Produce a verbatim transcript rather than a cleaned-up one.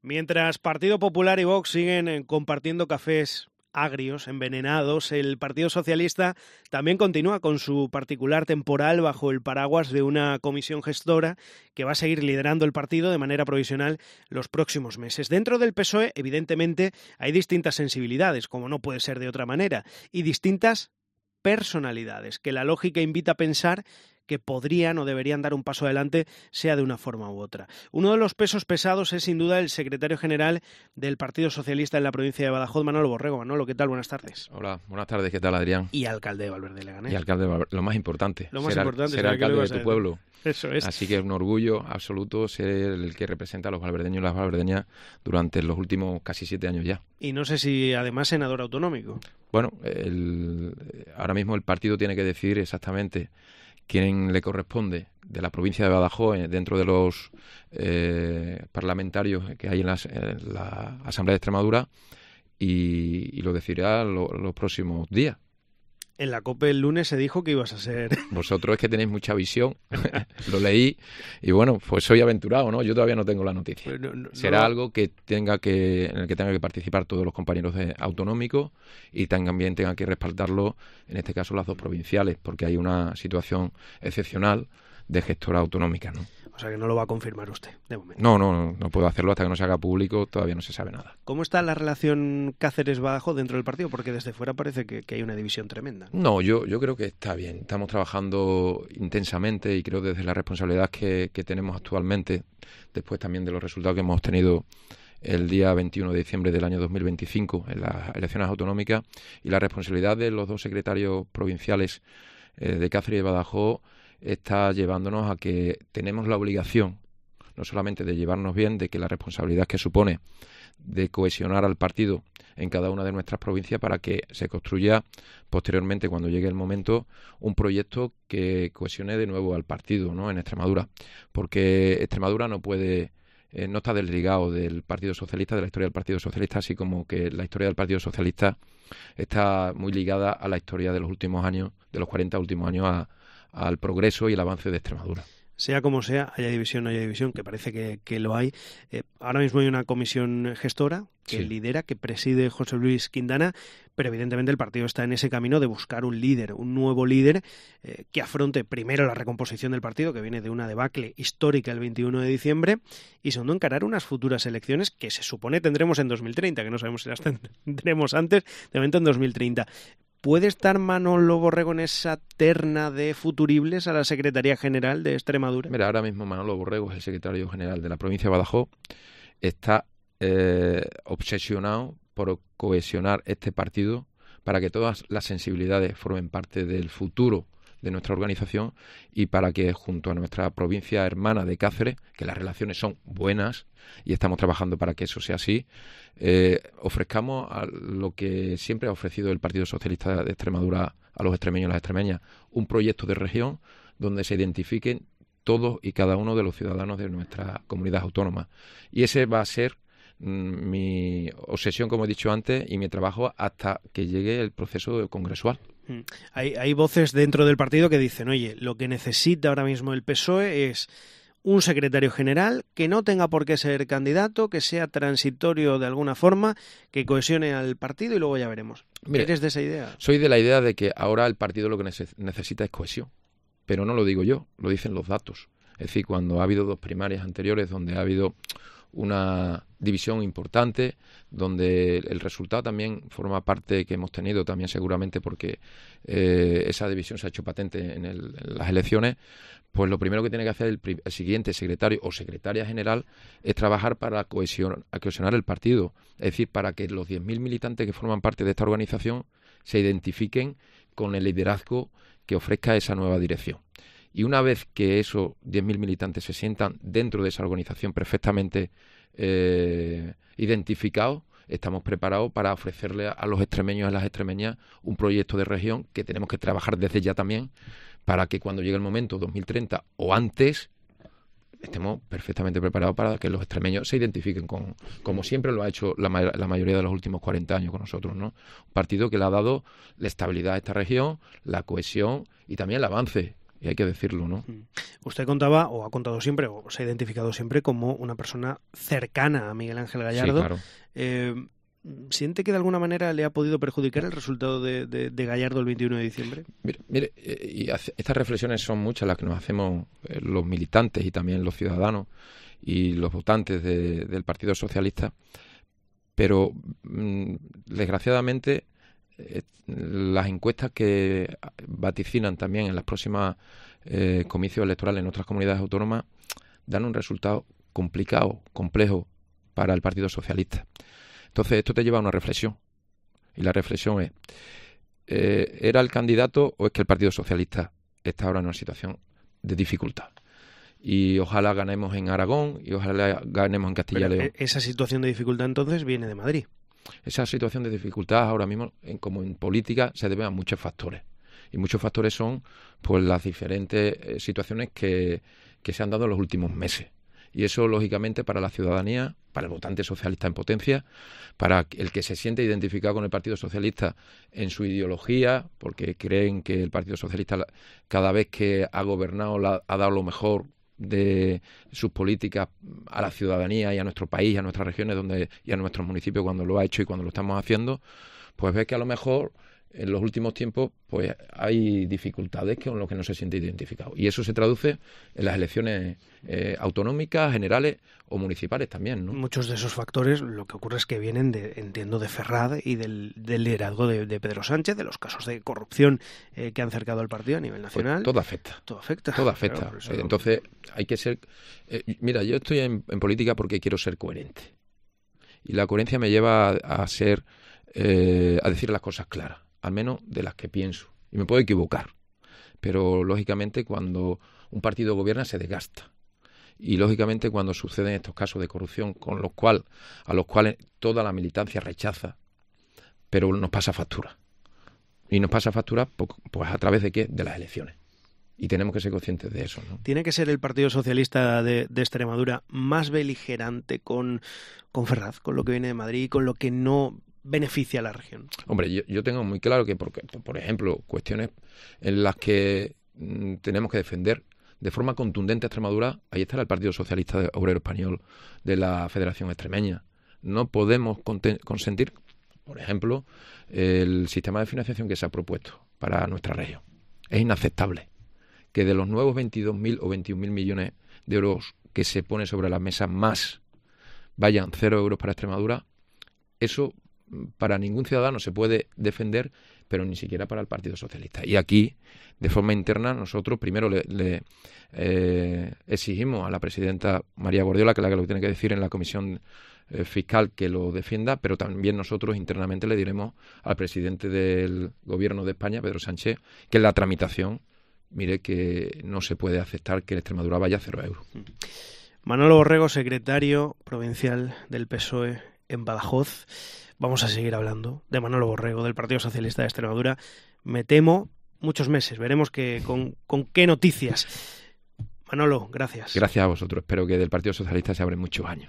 Mientras Partido Popular y Vox siguen compartiendo cafés agrios, envenenados, el Partido Socialista también continúa con su particular temporal bajo el paraguas de una comisión gestora que va a seguir liderando el partido de manera provisional los próximos meses. Dentro del P S O E, evidentemente, hay distintas sensibilidades, como no puede ser de otra manera, y distintas personalidades, que la lógica invita a pensar que podrían o deberían dar un paso adelante, sea de una forma u otra. Uno de los pesos pesados es sin duda el secretario general del Partido Socialista en la provincia de Badajoz, Manolo Borrego. Manolo, ¿qué tal? Buenas tardes. Hola, buenas tardes, ¿qué tal, Adrián? Y alcalde de Valverde Leganés. Y alcalde de Valverde, lo más importante. Lo más ser, importante. Ser alcalde de tu pueblo. Eso es. Así que es un orgullo absoluto ser el que representa a los valverdeños y las valverdeñas durante los últimos casi siete años ya. Y no sé si además senador autonómico. Bueno, el, ahora mismo el partido tiene que decidir exactamente quién le corresponde de la provincia de Badajoz dentro de los eh, parlamentarios que hay en, las, en la Asamblea de Extremadura y, y lo decidirá lo, los próximos días. En la COPE el lunes se dijo que ibas a ser... Vosotros es que tenéis mucha visión, lo leí y bueno, pues soy aventurado, ¿no? Yo todavía no tengo la noticia. No, no, Será no... algo que tenga que en el que tengan que participar todos los compañeros de, autonómicos y también tengan que respaldarlo, en este caso las dos provinciales, porque hay una situación excepcional de gestora autonómica, ¿no? O sea que no lo va a confirmar usted, de momento. No, no, no puedo hacerlo hasta que no se haga público, todavía no se sabe nada. ¿Cómo está la relación Cáceres-Badajoz dentro del partido? Porque desde fuera parece que, que hay una división tremenda. No, yo, yo creo que está bien. Estamos trabajando intensamente y creo desde la responsabilidad que, que tenemos actualmente, después también de los resultados que hemos tenido el día veintiuno de diciembre del año dos mil veinticinco en las elecciones autonómicas y la responsabilidad de los dos secretarios provinciales eh, de Cáceres y Badajoz está llevándonos a que tenemos la obligación, no solamente de llevarnos bien, de que la responsabilidad que supone de cohesionar al partido en cada una de nuestras provincias para que se construya posteriormente, cuando llegue el momento, un proyecto que cohesione de nuevo al partido, ¿no? En Extremadura, porque Extremadura no puede, eh, no está desligado del Partido Socialista, de la historia del Partido Socialista, así como que la historia del Partido Socialista está muy ligada a la historia de los últimos años, de los cuarenta últimos años, a al progreso y el avance de Extremadura. Sea como sea, haya división, no haya división, que parece que, que lo hay. Eh, ahora mismo hay una comisión gestora que sí. lidera, que preside José Luis Quintana, pero evidentemente el partido está en ese camino de buscar un líder, un nuevo líder eh, que afronte primero la recomposición del partido, que viene de una debacle histórica el veintiuno de diciembre, y segundo, encarar unas futuras elecciones que se supone tendremos en dos mil treinta, que no sabemos si las tendremos antes, de momento en dos mil treinta. ¿Puede estar Manolo Borrego en esa terna de futuribles a la Secretaría General de Extremadura? Mira, ahora mismo Manolo Borrego es el secretario general de la provincia de Badajoz. Está eh, obsesionado por cohesionar este partido para que todas las sensibilidades formen parte del futuro de nuestra organización y para que junto a nuestra provincia hermana de Cáceres, que las relaciones son buenas y estamos trabajando para que eso sea así, eh, ofrezcamos a lo que siempre ha ofrecido el Partido Socialista de Extremadura a los extremeños y las extremeñas, un proyecto de región donde se identifiquen todos y cada uno de los ciudadanos de nuestra comunidad autónoma. Y ese va a ser mm, mi obsesión, como he dicho antes, y mi trabajo hasta que llegue el proceso congresual. Hay, hay voces dentro del partido que dicen, oye, lo que necesita ahora mismo el P S O E es un secretario general que no tenga por qué ser candidato, que sea transitorio de alguna forma, que cohesione al partido y luego ya veremos. Mire, ¿eres de esa idea? Soy de la idea de que ahora el partido lo que necesita es cohesión, pero no lo digo yo, lo dicen los datos. Es decir, cuando ha habido dos primarias anteriores donde ha habido una división importante, donde el resultado también forma parte que hemos tenido también seguramente porque eh, esa división se ha hecho patente en, el, en las elecciones, pues lo primero que tiene que hacer el, el siguiente secretario o secretaria general es trabajar para cohesionar, cohesionar el partido, es decir, para que los diez mil militantes que forman parte de esta organización se identifiquen con el liderazgo que ofrezca esa nueva dirección. Y una vez que esos diez mil militantes se sientan dentro de esa organización perfectamente eh, identificados, estamos preparados para ofrecerle a los extremeños y a las extremeñas un proyecto de región que tenemos que trabajar desde ya también para que cuando llegue el momento dos mil treinta o antes estemos perfectamente preparados para que los extremeños se identifiquen con, como siempre lo ha hecho la, la mayoría de los últimos cuarenta años con nosotros, ¿no? Un partido que le ha dado la estabilidad a esta región, la cohesión y también el avance y hay que decirlo, ¿no? Usted contaba, o ha contado siempre, o se ha identificado siempre como una persona cercana a Miguel Ángel Gallardo. Sí, claro. Eh, ¿Siente que de alguna manera le ha podido perjudicar el resultado de, de, de Gallardo el veintiuno de diciembre? Mire, mire y hace, estas reflexiones son muchas las que nos hacemos eh, los militantes y también los ciudadanos y los votantes de, del Partido Socialista, pero mmm, desgraciadamente eh, las encuestas que vaticinan también en las próximas eh, comicios electorales en otras comunidades autónomas dan un resultado complicado, complejo para el Partido Socialista. Entonces esto te lleva a una reflexión, y la reflexión es, eh, ¿era el candidato o es que el Partido Socialista está ahora en una situación de dificultad? Y ojalá ganemos en Aragón y ojalá ganemos en Castilla y León. Esa situación de dificultad entonces viene de Madrid. Esa situación de dificultad ahora mismo, en, como en política, se debe a muchos factores. Y muchos factores son pues las diferentes eh, situaciones que, que se han dado en los últimos meses. Y eso, lógicamente, para la ciudadanía, para el votante socialista en potencia, para el que se siente identificado con el Partido Socialista en su ideología, porque creen que el Partido Socialista cada vez que ha gobernado la, ha dado lo mejor de sus políticas a la ciudadanía y a nuestro país, a nuestras regiones donde y a nuestros municipios cuando lo ha hecho y cuando lo estamos haciendo, pues ve que a lo mejor en los últimos tiempos pues hay dificultades con lo que no se siente identificado. Y eso se traduce en las elecciones eh, autonómicas, generales o municipales también, ¿no? Muchos de esos factores lo que ocurre es que vienen, de, entiendo, de Ferraz y del, del liderazgo de, de Pedro Sánchez, de los casos de corrupción eh, que han cercado al partido a nivel nacional. Pues todo afecta. Todo afecta. Todo afecta. Claro, eh, entonces hay que ser... Eh, mira, yo estoy en, en política porque quiero ser coherente. Y la coherencia me lleva a, a ser... Eh, a decir las cosas claras, al menos de las que pienso. Y me puedo equivocar. Pero, lógicamente, cuando un partido gobierna, se desgasta. Y, lógicamente, cuando suceden estos casos de corrupción con los cual, a los cuales toda la militancia rechaza, pero nos pasa factura. Y nos pasa factura, pues, ¿a través de qué? De las elecciones. Y tenemos que ser conscientes de eso, ¿no? ¿Tiene que ser el Partido Socialista de, de Extremadura más beligerante con, con Ferraz, con lo que viene de Madrid, con lo que no beneficia a la región? Hombre, yo, yo tengo muy claro que, por, por ejemplo, cuestiones en las que mm, tenemos que defender de forma contundente a Extremadura, ahí estará el Partido Socialista Obrero Español de la Federación Extremeña. No podemos consentir, por ejemplo, el sistema de financiación que se ha propuesto para nuestra región. Es inaceptable que de los nuevos veintidós mil o veintiún mil millones de euros que se pone sobre la mesa más vayan cero euros para Extremadura. Eso para ningún ciudadano se puede defender, pero ni siquiera para el Partido Socialista. Y aquí, de forma interna, nosotros primero le, le eh, exigimos a la presidenta María Guardiola, que es la que lo tiene que decir en la comisión eh, fiscal, que lo defienda, pero también nosotros internamente le diremos al presidente del Gobierno de España, Pedro Sánchez, que en la tramitación, mire que no se puede aceptar que en Extremadura vaya a cero euros. Manolo Borrego, secretario provincial del P S O E en Badajoz. Vamos a seguir hablando de Manolo Borrego, del Partido Socialista de Extremadura. Me temo muchos meses. Veremos que, con, con qué noticias. Manolo, gracias. Gracias a vosotros. Espero que del Partido Socialista se abren muchos años.